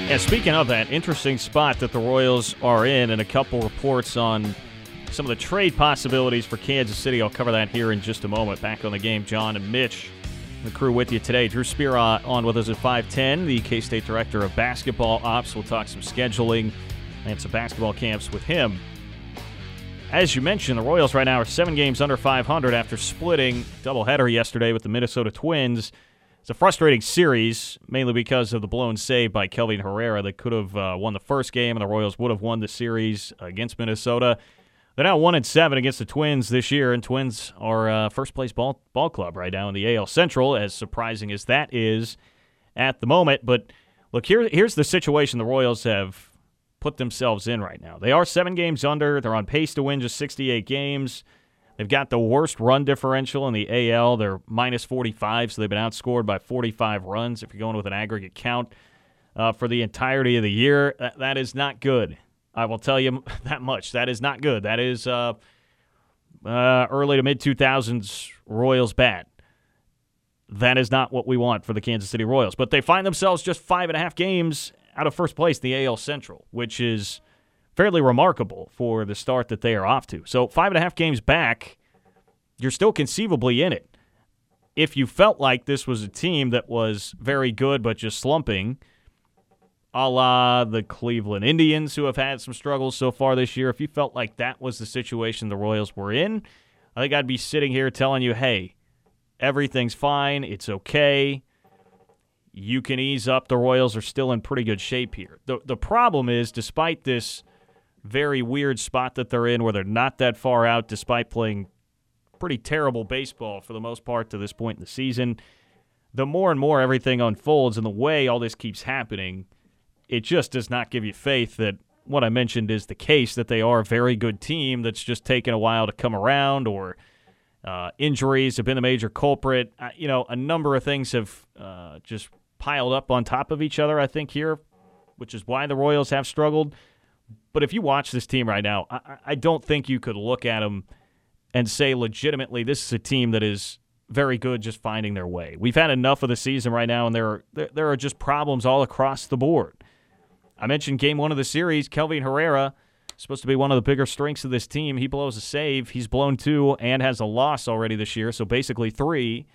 Yeah, speaking of that, interesting spot that the Royals are in, and a couple reports on some of the trade possibilities for Kansas City. I'll cover that here in just a moment. Back on the game, John and Mitch, the crew with you today. Drew Spira on with us at 5:10, the K-State Director of Basketball Ops. We'll talk some scheduling and some basketball camps with him. As you mentioned, the Royals right now are 7 games under 500 after splitting doubleheader yesterday with the Minnesota Twins. It's a frustrating series, mainly because of the blown save by Kelvin Herrera that could have won the first game, and the Royals would have won the series against Minnesota. They're now 1-7 against the Twins this year, and Twins are first-place ball club right now in the AL Central, as surprising as that is at the moment. But look, here's the situation the Royals have put themselves in right now. They are 7 games under. They're on pace to win just 68 games. They've got the worst run differential in the AL. They're minus 45, so they've been outscored by 45 runs if you're going with an aggregate count for the entirety of the year. That is not good. I will tell you that much. That is not good. That is early to mid-2000s Royals bad. That is not what we want for the Kansas City Royals. But they find themselves just 5.5 games out of first place in the AL Central, which is fairly remarkable for the start that they are off to. So 5.5 games back, you're still conceivably in it. If you felt like this was a team that was very good but just slumping, a la the Cleveland Indians, who have had some struggles so far this year, if you felt like that was the situation the Royals were in, I think I'd be sitting here telling you, hey, everything's fine, it's okay, you can ease up, the Royals are still in pretty good shape here. The problem is, despite this very weird spot that they're in where they're not that far out despite playing pretty terrible baseball for the most part to this point in the season, the more and more everything unfolds and the way all this keeps happening, it just does not give you faith that what I mentioned is the case, that they are a very good team that's just taken a while to come around, or injuries have been the major culprit. A number of things have just piled up on top of each other, I think, here, which is why the Royals have struggled. But if you watch this team right now, I don't think you could look at them and say legitimately this is a team that is very good just finding their way. We've had enough of the season right now, and there are just problems all across the board. I mentioned game 1 of the series, Kelvin Herrera, supposed to be one of the bigger strengths of this team. He blows a save. He's blown 2 and has a loss already this year, so basically 3.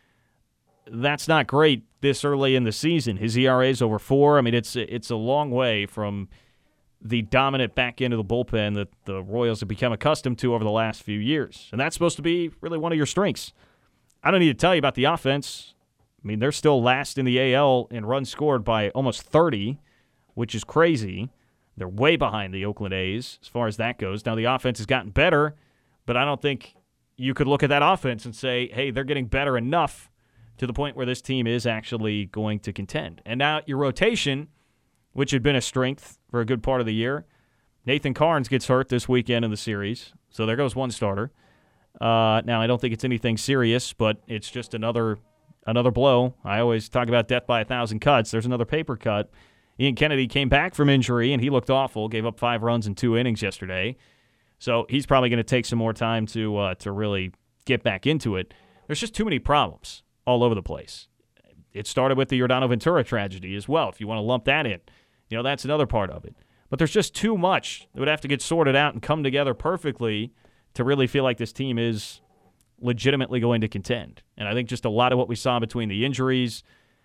That's not great this early in the season. His ERA is over 4. I mean, it's a long way from the dominant back end of the bullpen that the Royals have become accustomed to over the last few years. And that's supposed to be really one of your strengths. I don't need to tell you about the offense. I mean, they're still last in the AL in runs scored by almost 30, which is crazy. They're way behind the Oakland A's as far as that goes. Now, the offense has gotten better, but I don't think you could look at that offense and say, hey, they're getting better enough to the point where this team is actually going to contend. And now your rotation, which had been a strength for a good part of the year. Nathan Karns gets hurt this weekend in the series, so there goes one starter. Now, I don't think it's anything serious, but it's just another blow. I always talk about death by 1,000 cuts. There's another paper cut. Ian Kennedy came back from injury, and he looked awful, gave up 5 runs in 2 innings yesterday. So he's probably going to take some more time to really get back into it. There's just too many problems all over the place. It started with the Yordano Ventura tragedy as well, if you want to lump that in. That's another part of it. But there's just too much that would have to get sorted out and come together perfectly to really feel like this team is legitimately going to contend. And I think just a lot of what we saw between the injuries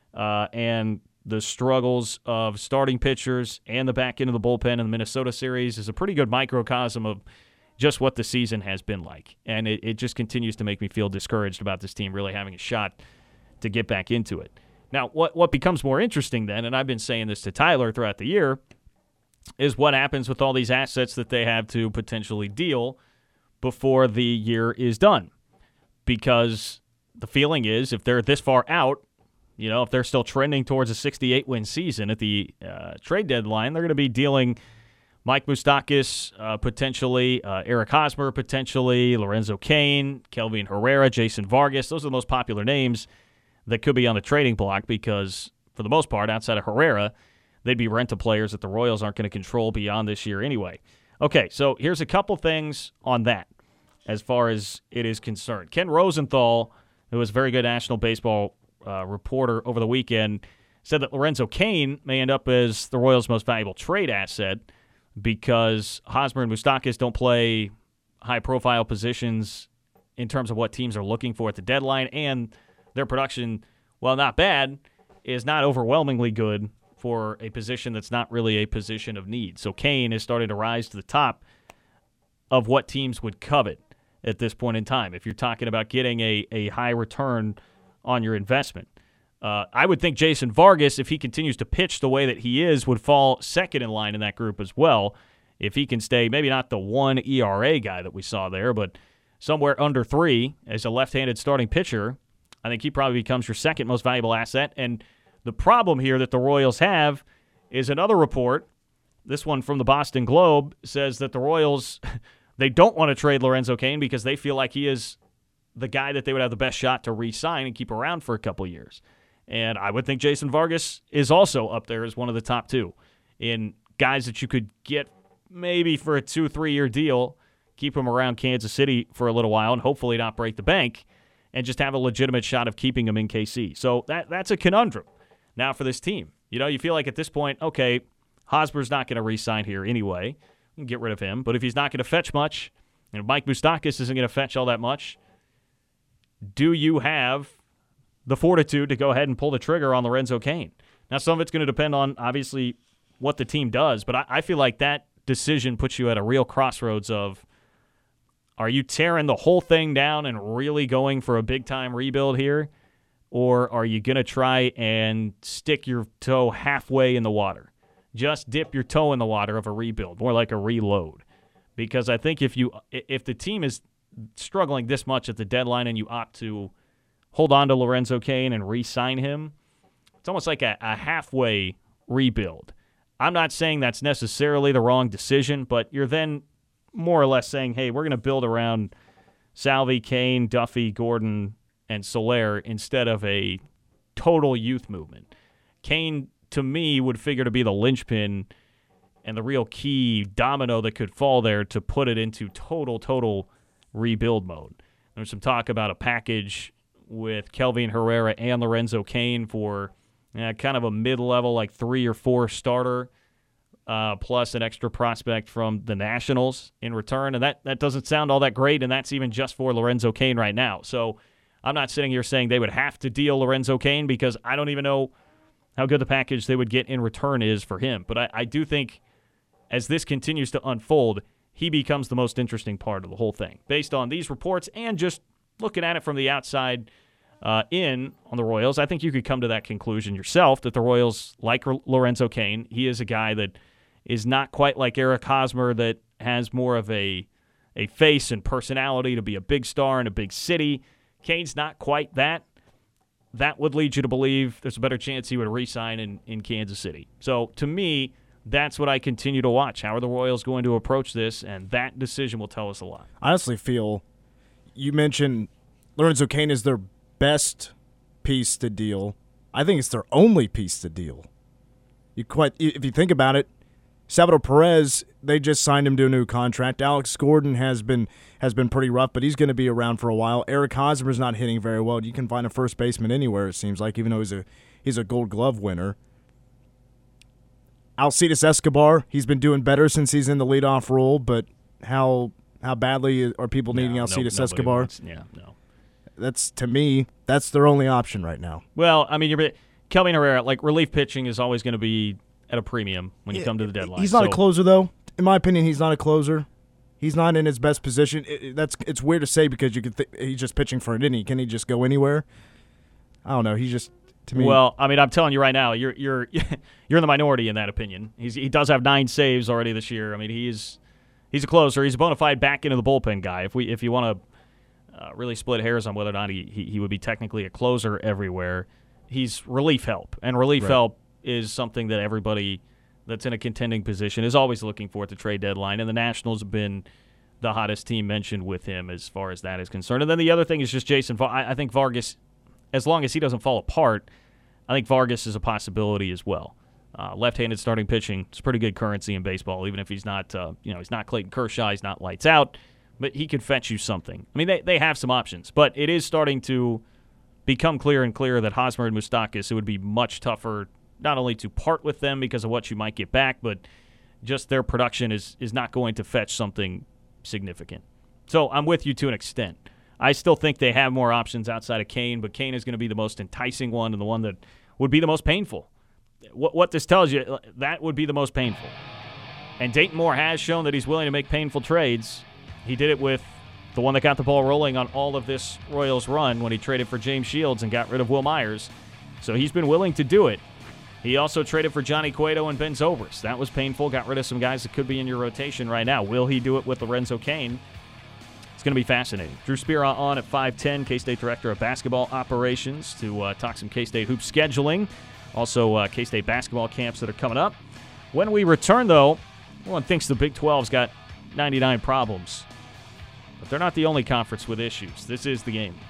and the struggles of starting pitchers and the back end of the bullpen in the Minnesota series is a pretty good microcosm of just what the season has been like. And it just continues to make me feel discouraged about this team really having a shot to get back into it. Now, what becomes more interesting then, and I've been saying this to Tyler throughout the year, is what happens with all these assets that they have to potentially deal before the year is done. Because the feeling is if they're this far out, if they're still trending towards a 68-win season at the trade deadline, they're going to be dealing Mike Moustakas, potentially, Eric Hosmer, potentially, Lorenzo Cain, Kelvin Herrera, Jason Vargas. Those are the most popular names that could be on the trading block because, for the most part, outside of Herrera, they'd be rental players that the Royals aren't going to control beyond this year anyway. Okay, so here's a couple things on that as far as it is concerned. Ken Rosenthal, who was a very good national baseball reporter over the weekend, said that Lorenzo Cain may end up as the Royals' most valuable trade asset because Hosmer and Moustakas don't play high-profile positions in terms of what teams are looking for at the deadline, and their production, while not bad, is not overwhelmingly good for a position that's not really a position of need. So Cain is starting to rise to the top of what teams would covet at this point in time if you're talking about getting a high return on your investment. I would think Jason Vargas, if he continues to pitch the way that he is, would fall second in line in that group as well. If he can stay, maybe not the 1 ERA guy that we saw there, but somewhere under 3 as a left-handed starting pitcher, I think he probably becomes your second most valuable asset. And the problem here that the Royals have is another report, this one from the Boston Globe, says that the Royals, they don't want to trade Lorenzo Cain because they feel like he is the guy that they would have the best shot to re-sign and keep around for a couple years. And I would think Jason Vargas is also up there as one of the top 2 in guys that you could get maybe for a 2-3 year deal, keep him around Kansas City for a little while and hopefully not break the bank and just have a legitimate shot of keeping him in KC. So that's a conundrum now for this team. You know, you feel like at this point, okay, Hosmer's not going to re-sign here anyway. We can get rid of him. But if he's not going to fetch much, and Mike Moustakas isn't going to fetch all that much, do you have the fortitude to go ahead and pull the trigger on Lorenzo Cain? Now, some of it's going to depend on, obviously, what the team does, but I feel like that decision puts you at a real crossroads of, are you tearing the whole thing down and really going for a big-time rebuild here, or are you going to try and stick your toe halfway in the water? Just dip your toe in the water of a rebuild, more like a reload. Because I think if the team is struggling this much at the deadline and you opt to hold on to Lorenzo Cain and re-sign him, it's almost like a halfway rebuild. I'm not saying that's necessarily the wrong decision, but you're then more or less saying, hey, we're going to build around Salvi, Cain, Duffy, Gordon, and Soler instead of a total youth movement. Cain, to me, would figure to be the linchpin and the real key domino that could fall there to put it into total rebuild mode. There's some talk about a package with Kelvin Herrera and Lorenzo Cain for kind of a mid-level, like 3 or 4 starter, plus an extra prospect from the Nationals in return. And that doesn't sound all that great, and that's even just for Lorenzo Cain right now. So I'm not sitting here saying they would have to deal Lorenzo Cain because I don't even know how good the package they would get in return is for him. But I do think as this continues to unfold, he becomes the most interesting part of the whole thing. Based on these reports and just looking at it from the outside in on the Royals, I think you could come to that conclusion yourself that the Royals like Lorenzo Cain. He is a guy that is not quite like Eric Hosmer, that has more of a face and personality to be a big star in a big city. Cain's not quite that. That would lead you to believe there's a better chance he would re-sign in Kansas City. So to me, that's what I continue to watch. How are the Royals going to approach this? And that decision will tell us a lot. I honestly feel, you mentioned Lorenzo Cain is their best piece to deal. I think it's their only piece to deal. If you think about it, Salvador Perez, they just signed him to a new contract. Alex Gordon has been pretty rough, but he's going to be around for a while. Eric Hosmer's not hitting very well. You can find a first baseman anywhere, it seems like, even though he's a Gold Glove winner. Alcides Escobar, he's been doing better since he's in the leadoff role, but how badly are people needing Alcides Escobar? No. That's, to me, that's their only option right now. Well, I mean, Kelvin Herrera, like, relief pitching is always going to be at a premium when you come to the deadline. He's not a closer, though. In my opinion, he's not a closer. He's not in his best position. It's weird to say because you could he's just pitching for an inning. Can he just go anywhere? I don't know. He's just, to me. Well, I mean, I'm telling you right now, you're in the minority in that opinion. He does have 9 saves already this year. I mean, he's a closer. He's a bona fide back into the bullpen guy. If you want to really split hairs on whether or not he would be technically a closer everywhere, he's relief help, and relief help is something that everybody that's in a contending position is always looking for at the trade deadline, and the Nationals have been the hottest team mentioned with him as far as that is concerned. And then the other thing is just Jason. I think Vargas, as long as he doesn't fall apart, I think Vargas is a possibility as well. Left-handed starting pitching is pretty good currency in baseball, even if he's not, he's not Clayton Kershaw, he's not lights out, but he could fetch you something. I mean, they have some options, but it is starting to become clearer and clearer that Hosmer and Moustakas, it would be much tougher not only to part with them because of what you might get back, but just their production is not going to fetch something significant. So I'm with you to an extent. I still think they have more options outside of Kane, but Kane is going to be the most enticing one and the one that would be the most painful. What this tells you, that would be the most painful. And Dayton Moore has shown that he's willing to make painful trades. He did it with the one that got the ball rolling on all of this Royals run when he traded for James Shields and got rid of Will Myers. So he's been willing to do it. He also traded for Johnny Cueto and Ben Zobrist. That was painful. Got rid of some guys that could be in your rotation right now. Will he do it with Lorenzo Cain? It's going to be fascinating. Drew Spira on at 5:10, K-State Director of Basketball Operations, to talk some K-State hoop scheduling. Also, K-State basketball camps that are coming up. When we return, though, everyone thinks the Big 12's got 99 problems. But they're not the only conference with issues. This is the game.